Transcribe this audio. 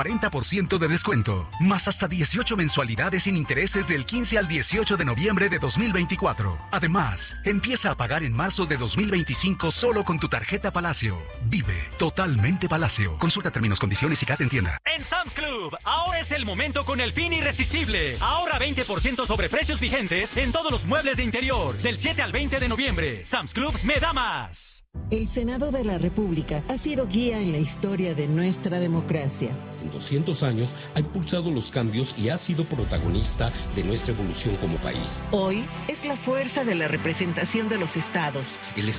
40% de descuento, más hasta 18 mensualidades sin intereses del 15 al 18 de noviembre de 2024. Además, empieza a pagar en marzo de 2025 solo con tu tarjeta Palacio. Vive totalmente Palacio. Consulta términos, condiciones y CAT en tienda. En Sam's Club, ahora es el momento con el fin irresistible. Ahorra 20% sobre precios vigentes en todos los muebles de interior. Del 7 al 20 de noviembre. Sam's Club me da más. El Senado de la República ha sido guía en la historia de nuestra democracia. En 200 años ha impulsado los cambios y ha sido protagonista de nuestra evolución como país. Hoy es la fuerza de la representación de los estados. El